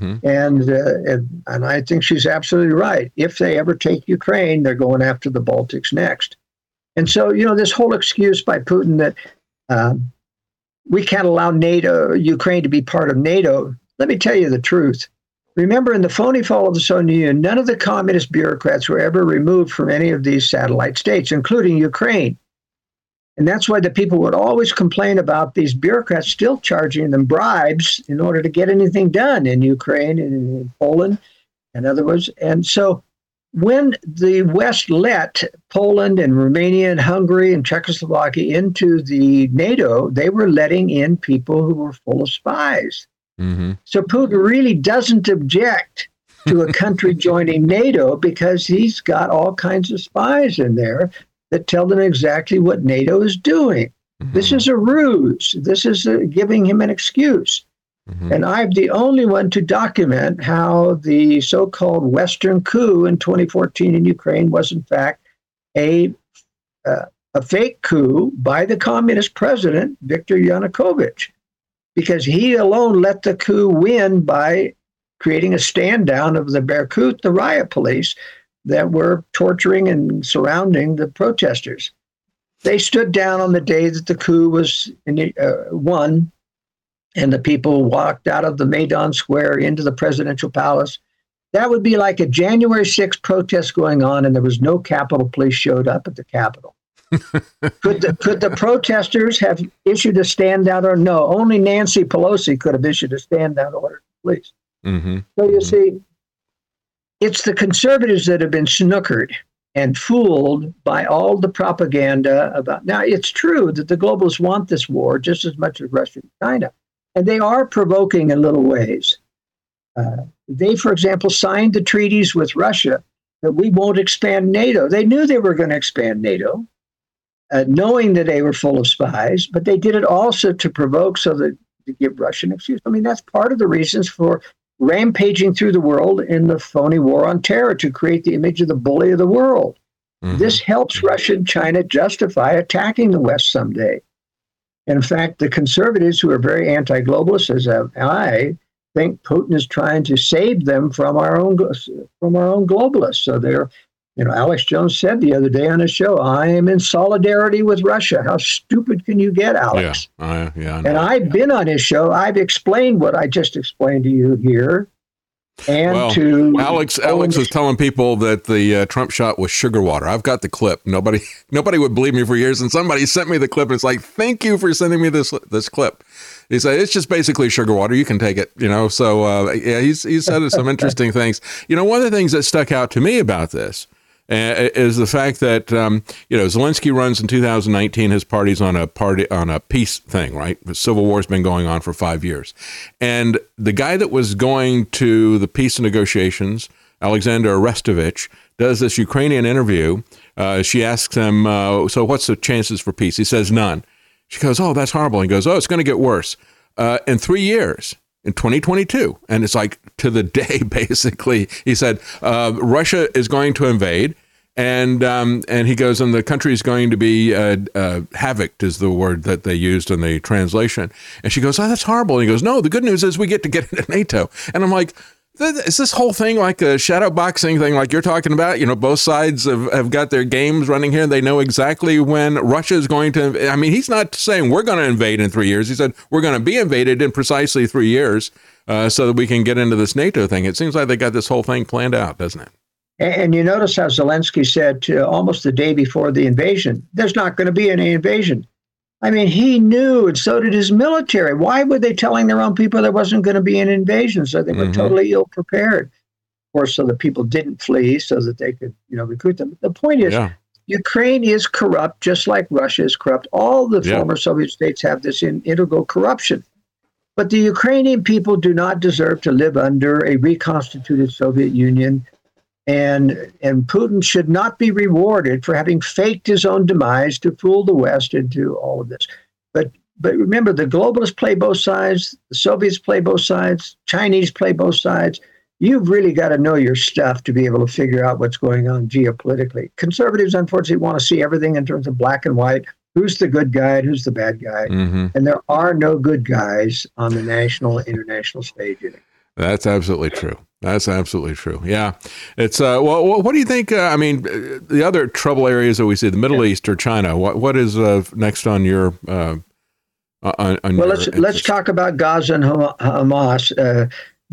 And I think she's absolutely right. If they ever take Ukraine, they're going after the Baltics next. And so, this whole excuse by Putin that we can't allow Ukraine to be part of NATO. Let me tell you the truth. Remember, in the phony fall of the Soviet Union, none of the communist bureaucrats were ever removed from any of these satellite states, including Ukraine. And that's why the people would always complain about these bureaucrats still charging them bribes in order to get anything done in Ukraine and in Poland, in other words. And so when the West let Poland and Romania and Hungary and Czechoslovakia into the NATO, they were letting in people who were full of spies. So Putin really doesn't object to a country joining NATO because he's got all kinds of spies in there that tell them exactly what NATO is doing. This is a ruse. This is giving him an excuse. And I'm the only one to document how the so-called Western coup in 2014 in Ukraine was in fact a fake coup by the communist president, Viktor Yanukovych. Because he alone let the coup win by creating a stand down of the Berkut, the riot police that were torturing and surrounding the protesters. They stood down on the day that the coup was won, and the people walked out of the Maidan Square into the presidential palace. That would be like a January 6th protest going on, and there was no Capitol Police showed up at the Capitol. Could the protesters have issued a stand down order? No, only Nancy Pelosi could have issued a stand down order to police. So you see, it's the conservatives that have been snookered and fooled by all the propaganda about. Now, it's true that the globalists want this war just as much as Russia and China, and they are provoking in little ways. They, for example, signed the treaties with Russia that we won't expand NATO. They knew they were going to expand NATO. Knowing that they were full of spies, but they did it also to provoke so that to give Russia an excuse. I mean, that's part of the reasons for rampaging through the world in the phony war on terror to create the image of the bully of the world. This helps Russia and China justify attacking the West someday. And in fact, the conservatives who are very anti-globalist, as I think Putin is trying to save them from our own globalists. So they're Alex Jones said the other day on his show, I am in solidarity with Russia. How stupid can you get, Alex? And I've been on his show. I've explained what I just explained to you here. And Alex is telling people that the Trump shot was sugar water. I've got the clip. Nobody would believe me for years. And somebody sent me the clip. And it's like, thank you for sending me this clip. He said, it's just basically sugar water. You can take it, So, he's said some interesting things. One of the things that stuck out to me about this is the fact that Zelensky runs in 2019. His party's on a peace thing, right? The civil war's been going on for 5 years, and the guy that was going to the peace negotiations, Alexander Arestovich, does this Ukrainian interview. She asks him, "So what's the chances for peace?" He says, "None." She goes, "Oh, that's horrible." He goes, "Oh, it's going to get worse in 3 years." In 2022, and it's like to the day, basically, he said Russia is going to invade, and he goes, and the country is going to be havocked is the word that they used in the translation. And she goes, "Oh, that's horrible." And he goes, "No, the good news is we get to get into NATO." And I'm like, is this whole thing like a shadow boxing thing like you're talking about? Both sides have got their games running here. They know exactly when Russia is going to. I mean, he's not saying we're going to invade in 3 years. He said we're going to be invaded in precisely 3 years so that we can get into this NATO thing. It seems like they got this whole thing planned out, doesn't it? And you notice how Zelensky said to almost the day before the invasion, there's not going to be any invasion. I mean, he knew, and so did his military. Why were they telling their own people there wasn't going to be an invasion? So they were totally ill prepared. Of course, so the people didn't flee so that they could, recruit them. The point is, Ukraine is corrupt, just like Russia is corrupt. All the former Soviet states have this integral corruption. But the Ukrainian people do not deserve to live under a reconstituted Soviet Union. And Putin should not be rewarded for having faked his own demise to fool the West into all of this. But remember, the globalists play both sides, the Soviets play both sides, Chinese play both sides. You've really got to know your stuff to be able to figure out what's going on geopolitically. Conservatives, unfortunately, want to see everything in terms of black and white. Who's the good guy? Who's the bad guy? And there are no good guys on the national, international stage. That's absolutely true. That's absolutely true. Yeah. It's, well, what do you think? I mean, the other trouble areas that we see, the Middle East or China, what is next on your, let's talk about Gaza and Hamas.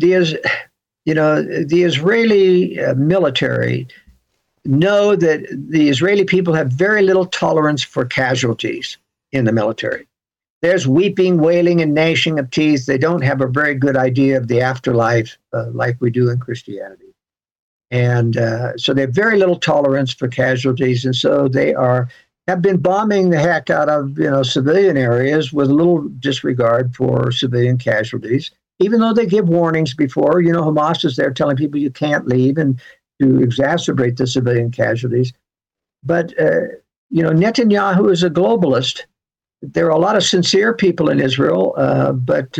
The Israeli military know that the Israeli people have very little tolerance for casualties in the military. There's weeping, wailing, and gnashing of teeth. They don't have a very good idea of the afterlife like we do in Christianity. And so they have very little tolerance for casualties. And so they have been bombing the heck out of civilian areas with little disregard for civilian casualties, even though they give warnings before. Hamas is there telling people you can't leave and to exacerbate the civilian casualties. But, Netanyahu is a globalist. There are a lot of sincere people in Israel, but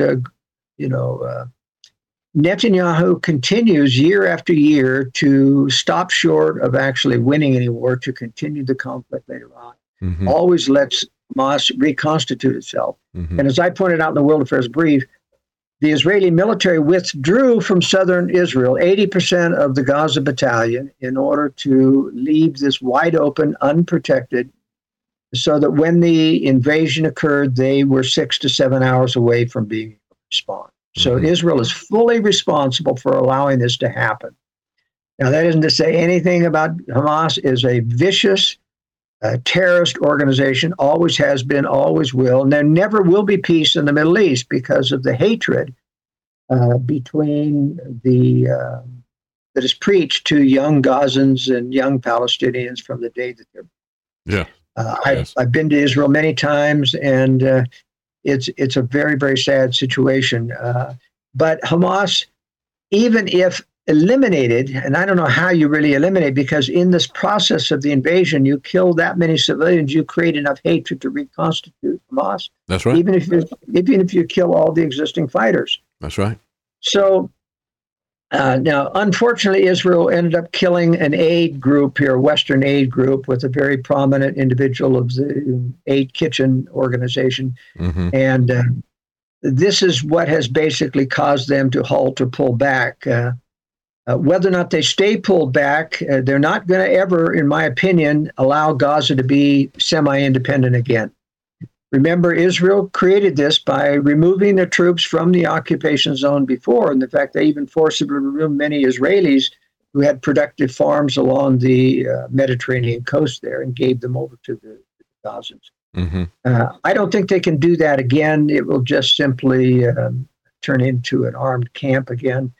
Netanyahu continues year after year to stop short of actually winning any war, to continue the conflict later on. Always lets Hamas reconstitute itself. And as I pointed out in the World Affairs Brief, the Israeli military withdrew from southern Israel, 80% of the Gaza battalion, in order to leave this wide open, unprotected, so that when the invasion occurred, they were 6 to 7 hours away from being able to respond. So Israel is fully responsible for allowing this to happen. Now, that isn't to say anything about Hamas is a vicious terrorist organization, always has been, always will. And there never will be peace in the Middle East because of the hatred between that is preached to young Gazans and young Palestinians from the day that they're I've been to Israel many times, and it's a very, very sad situation. But Hamas, even if eliminated, and I don't know how you really eliminate, because in this process of the invasion, you kill that many civilians, you create enough hatred to reconstitute Hamas. That's right. Even if you kill all the existing fighters. That's right. So now, unfortunately, Israel ended up killing an aid group here, a Western aid group, with a very prominent individual of the Aid Kitchen organization. And this is what has basically caused them to halt or pull back. Whether or not they stay pulled back, they're not going to ever, in my opinion, allow Gaza to be semi-independent again. Remember, Israel created this by removing their troops from the occupation zone before. And in fact, they even forcibly removed many Israelis who had productive farms along the Mediterranean coast there and gave them over to the Gazans. I don't think they can do that again. It will just simply turn into an armed camp again.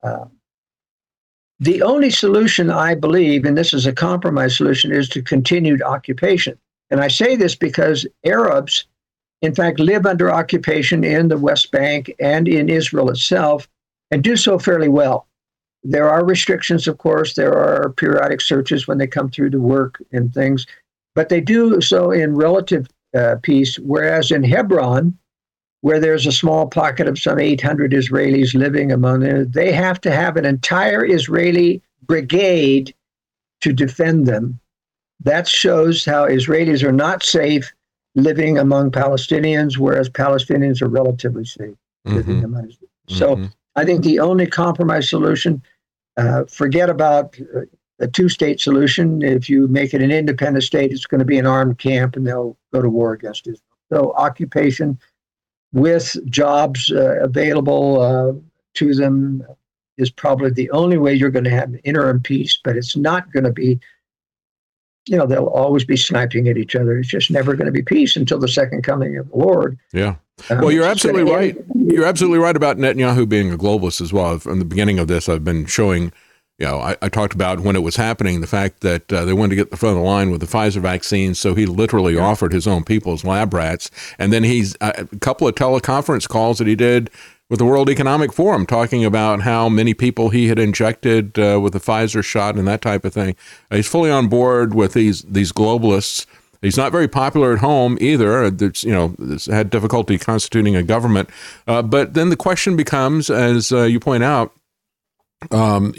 The only solution, I believe, and this is a compromise solution, is to continued occupation. And I say this because Arabs, in fact, live under occupation in the West Bank and in Israel itself, and do so fairly well. There are restrictions, of course. There are periodic searches when they come through to work and things, but they do so in relative peace, whereas in Hebron, where there's a small pocket of some 800 Israelis living among them, they have to have an entire Israeli brigade to defend them. That shows how Israelis are not safe living among Palestinians, whereas Palestinians are relatively safe living among Israelis. So I think the only compromise solution, forget about a two-state solution. If you make it an independent state, it's going to be an armed camp, and they'll go to war against Israel. So occupation with jobs available to them, is probably the only way you're going to have interim peace, but it's not going to be, they'll always be sniping at each other. It's just never going to be peace until the second coming of the Lord. Yeah. Well, you're absolutely right. You're absolutely right about Netanyahu being a globalist as well. From the beginning of this, I've been showing, I talked about when it was happening, the fact that they wanted to get the front of the line with the Pfizer vaccine. So he literally offered his own people as lab rats. And then he's a couple of teleconference calls that he did with the World Economic Forum, talking about how many people he had injected with the Pfizer shot and that type of thing. He's fully on board with these globalists. He's not very popular at home either. It's had difficulty constituting a government. But then the question becomes, as you point out, the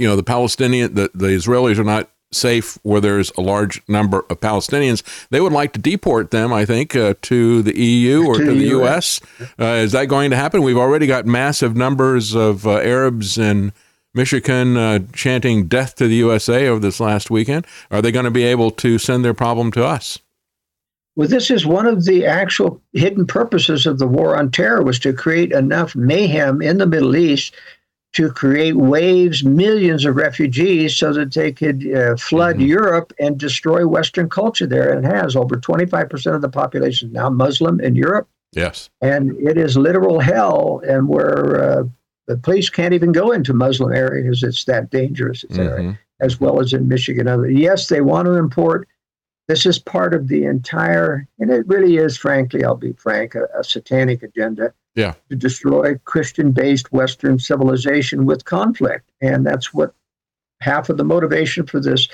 Israelis are not safe where there's a large number of Palestinians. They would like to deport them, I think, to the EU or to the U.S. Is that going to happen? We've already got massive numbers of Arabs in Michigan chanting death to the USA over this last weekend. Are they going to be able to send their problem to us? Well, this is one of the actual hidden purposes of the war on terror, was to create enough mayhem in the Middle East to create waves, millions of refugees, so that they could flood Europe and destroy Western culture there. And it has. Over 25% of the population now Muslim in Europe. Yes. And it is literal hell, and where the police can't even go into Muslim areas. It's that dangerous, as well as in Michigan. Yes, they want to import. This is part of the entire, and it really is, frankly, I'll be frank, a satanic agenda. Yeah. To destroy Christian-based Western civilization with conflict. And that's what half of the motivation for this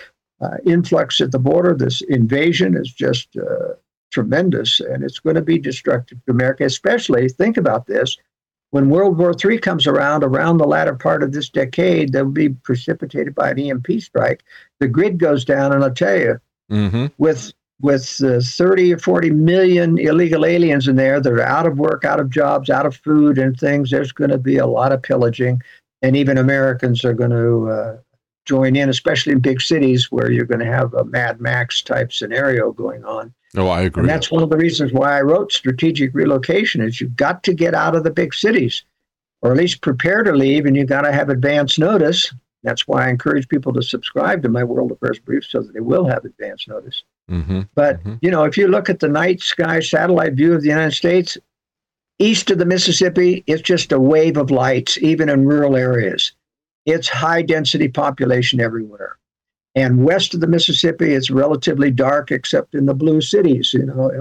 influx at the border, this invasion, is just tremendous. And it's going to be destructive to America, especially, think about this, when World War III comes around the latter part of this decade, that will be precipitated by an EMP strike. The grid goes down, and I'll tell you, with 30 or 40 million illegal aliens in there that are out of work, out of jobs, out of food and things, there's going to be a lot of pillaging. And even Americans are going to join in, especially in big cities where you're going to have a Mad Max type scenario going on. Oh, I agree. And that's one of the reasons why I wrote Strategic Relocation, is you've got to get out of the big cities, or at least prepare to leave, and you've got to have advance notice. That's why I encourage people to subscribe to my World Affairs Brief, so that they will have advance notice. But, if you look at the night sky satellite view of the United States, east of the Mississippi, it's just a wave of lights, even in rural areas. It's high density population everywhere. And west of the Mississippi, it's relatively dark, except in the blue cities,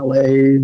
LA,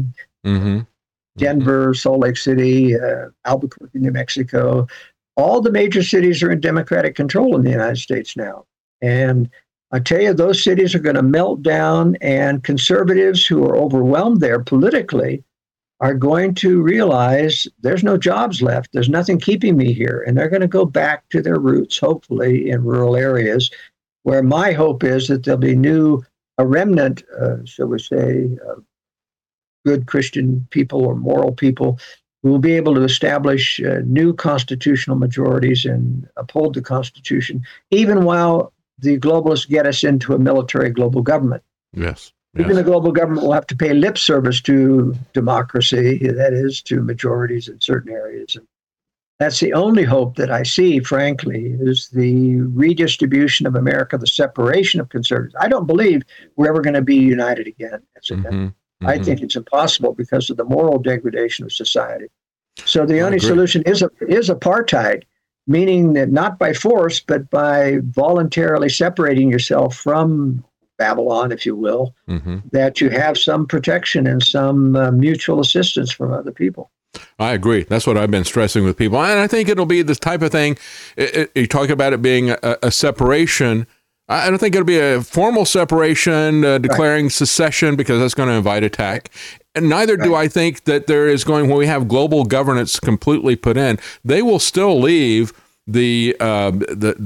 Denver, Salt Lake City, Albuquerque, New Mexico. All the major cities are in Democratic control in the United States now. And I tell you, those cities are going to melt down, and conservatives who are overwhelmed there politically are going to realize there's no jobs left. There's nothing keeping me here. And they're going to go back to their roots, hopefully, in rural areas, where my hope is that there'll be a remnant, shall we say, good Christian people or moral people who will be able to establish new constitutional majorities and uphold the Constitution, even while the globalists get us into a military global government. Yes. Even the global government will have to pay lip service to democracy, that is, to majorities in certain areas. And that's the only hope that I see, frankly, is the redistribution of America, the separation of conservatives. I don't believe we're ever going to be united again. I think it's impossible because of the moral degradation of society. So the only solution is apartheid, meaning that not by force, but by voluntarily separating yourself from Babylon, if you will, that you have some protection and some mutual assistance from other people. I agree. That's what I've been stressing with people. And I think it'll be this type of thing. You talk about it being a separation. I don't think it'll be a formal separation declaring secession, because that's going to invite attack. And neither do I think that there is going, when we have global governance completely put in, they will still leave the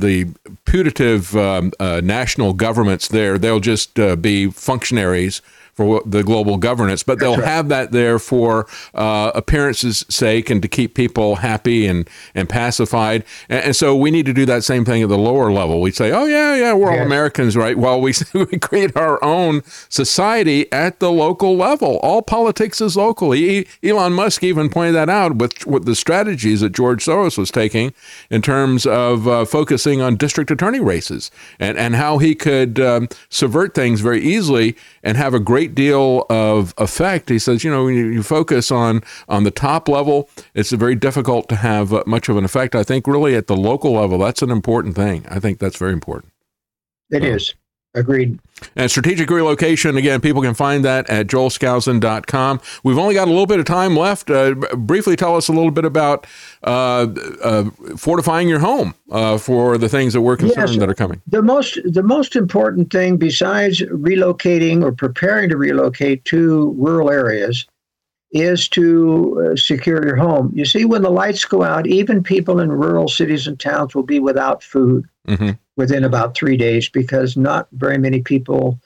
putative national governments there. They'll just be functionaries for the global governance, but they'll have that there for appearance's sake and to keep people happy and pacified. And so we need to do that same thing at the lower level. We say, oh, yeah, we're all Americans, right? Well, we create our own society at the local level. All politics is local. Elon Musk even pointed that out with the strategies that George Soros was taking in terms of focusing on district attorney races and how he could subvert things very easily and have a great deal of effect. He says, when you focus on the top level, it's very difficult to have much of an effect. I think really at the local level, that's an important thing. I think that's very important. It is. Agreed. And strategic relocation, again, people can find that at joelskousen.com. We've only got a little bit of time left. Briefly tell us a little bit about fortifying your home for the things that we're concerned that are coming. The most important thing besides relocating or preparing to relocate to rural areas is to secure your home. You see, when the lights go out, even people in rural cities and towns will be without food within about 3 days, because not very many people,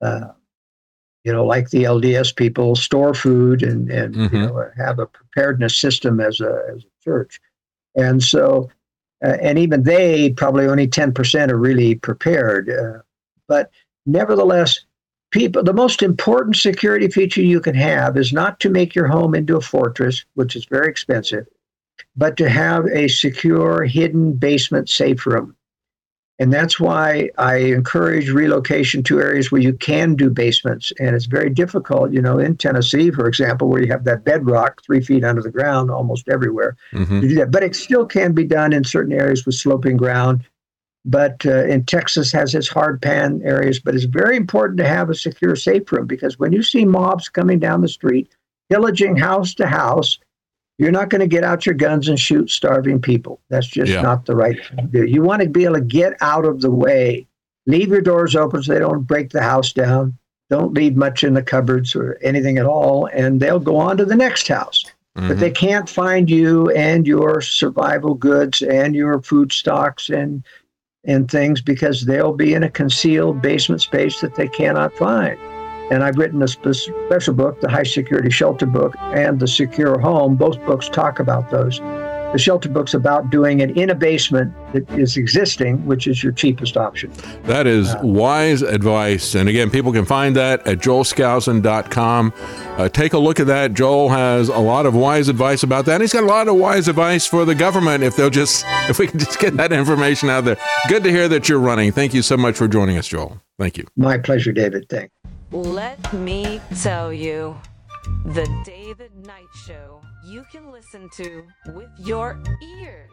like the LDS people, store food and have a preparedness system as a church. And so, and even they, probably only 10% are really prepared. But nevertheless, the most important security feature you can have is not to make your home into a fortress, which is very expensive, but to have a secure, hidden basement safe room. And that's why I encourage relocation to areas where you can do basements. And it's very difficult, in Tennessee, for example, where you have that bedrock 3 feet under the ground almost everywhere to do that. But it still can be done in certain areas with sloping ground. But in Texas has its hard pan areas. But it's very important to have a secure safe room, because when you see mobs coming down the street, pillaging house to house, you're not going to get out your guns and shoot starving people. That's just not the right thing to do. You want to be able to get out of the way. Leave your doors open so they don't break the house down. Don't leave much in the cupboards or anything at all, and they'll go on to the next house. But they can't find you and your survival goods and your food stocks and things, because they'll be in a concealed basement space that they cannot find. And I've written a special book, the High Security Shelter book and the Secure Home. Both books talk about those. The shelter book's about doing it in a basement that is existing, which is your cheapest option. That is wise advice. And again, people can find that at joelskousen.com. Take a look at that. Joel has a lot of wise advice about that. And he's got a lot of wise advice for the government if we can just get that information out there. Good to hear that you're running. Thank you so much for joining us, Joel. Thank you. My pleasure, David. Thanks. Let me tell you, the David Knight Show you can listen to with your ears.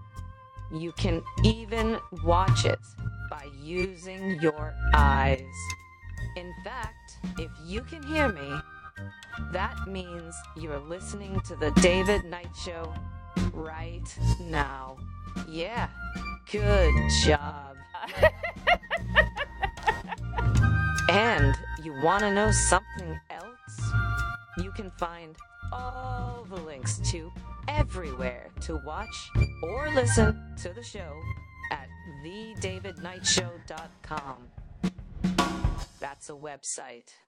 You can even watch it by using your eyes. In fact, if you can hear me, that means you're listening to the David Knight Show right now. Yeah, good job. And you want to know something else? You can find all the links to everywhere to watch or listen to the show at thedavidknightshow.com. That's a website.